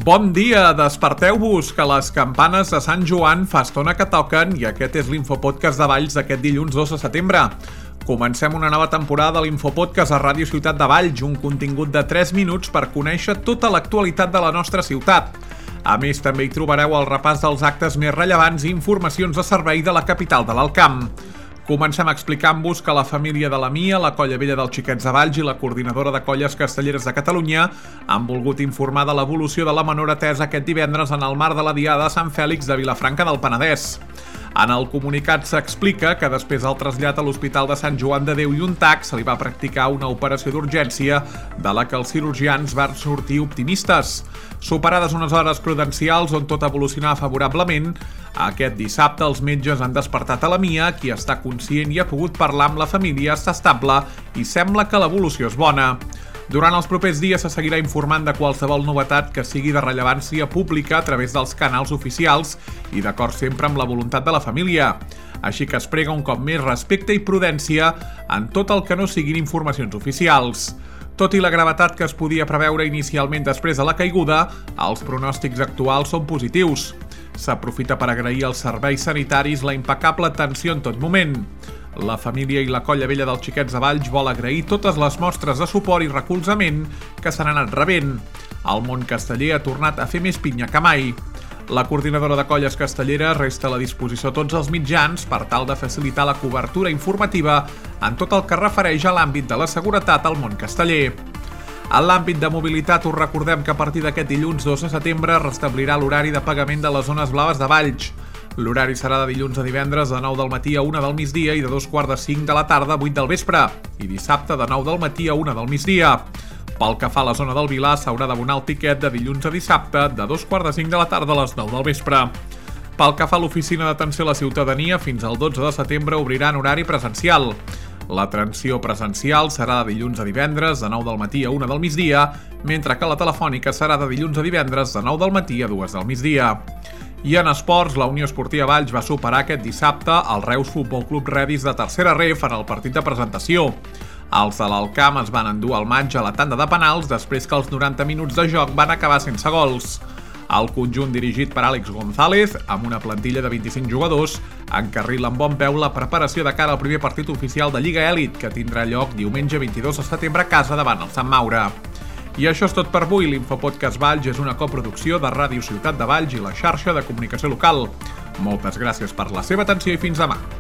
Bon dia, desperteu-vos, que les campanes de Sant Joan fa estona que toquen i aquest és l'Infopodcast de Valls d'aquest dilluns 2 de setembre. Comencem una nova temporada de l'Infopodcast a Ràdio Ciutat de Valls, un contingut de 3 minuts per conèixer tota l'actualitat de la nostra ciutat. A més, també hi trobareu el repàs dels actes més rellevants i informacions de servei de la capital de l'Alt Camp. Comencem explicant-vos que la família de la Mia, la Colla Vella dels Xiquets de Valls i la Coordinadora de Colles Castelleres de Catalunya han volgut informar de l'evolució de la menor atesa aquest divendres en el marc de la Diada de Sant Fèlix de Vilafranca del Penedès. En el comunicat s'explica que després del trasllat a l'Hospital de Sant Joan de Déu i un TAC se li va practicar una operació d'urgència de la que els cirurgians van sortir optimistes. Superades unes hores prudencials on tot evolucionava favorablement, aquest dissabte els metges han despertat a la Mia, qui està conscient i ha pogut parlar amb la família, està estable i sembla que l'evolució és bona. Durant els propers dies se seguirà informant de qualsevol novetat que sigui de rellevància pública a través dels canals oficials i d'acord sempre amb la voluntat de la família. Així que es prega un cop més respecte i prudència en tot el que no siguin informacions oficials. Tot i la gravetat que es podia preveure inicialment després de la caiguda, els pronòstics actuals són positius. S'aprofita per agrair als serveis sanitaris la impecable atenció en tot moment. La família i la Colla Vella dels Xiquets de Valls vol agrair totes les mostres de suport i recolzament que s'han anat rebent. El món casteller ha tornat a fer més pinya que mai. La coordinadora de Colles Castelleres resta a la disposició a tots els mitjans per tal de facilitar la cobertura informativa en tot el que refereix a l'àmbit de la seguretat al món casteller. En l'àmbit de mobilitat us recordem que a partir d'aquest dilluns 2 de setembre restablirà l'horari de pagament de les zones blaves de Valls. L'horari serà de dilluns a divendres de 9 del matí a 1 del migdia i de 2:45 de la tarda a 8 del vespre, i dissabte de 9 del matí a 1 del migdia. Pel que fa a la zona del Vilar, s'haurà d'abonar el tiquet de dilluns a dissabte de 2:45 de la tarda a les 9 del vespre. Pel que fa a l'Oficina d'Atenció a la Ciutadania, fins al 12 de setembre obrirà en horari presencial. L'atenció presencial serà de dilluns a divendres de 9 del matí a 1 del migdia, mentre que la telefònica serà de dilluns a divendres de 9 del matí a 2 del migdia. I en esports, la Unió Esportiva Valls va superar aquest dissabte el Reus Futbol Club Redis de tercera ref en el partit de presentació. Els de l'Alt Camp es van endur el matx a la tanda de penals després que els 90 minuts de joc van acabar sense gols. El conjunt dirigit per Àlex González, amb una plantilla de 25 jugadors, encarrila amb bon peu la preparació de cara al primer partit oficial de Lliga Elit, que tindrà lloc diumenge 22 de setembre a casa davant el Sant Maure. I això és tot per avui. L'Infopodcast Valls és una coproducció de Ràdio Ciutat de Valls i la xarxa de comunicació local. Moltes gràcies per la seva atenció i fins demà.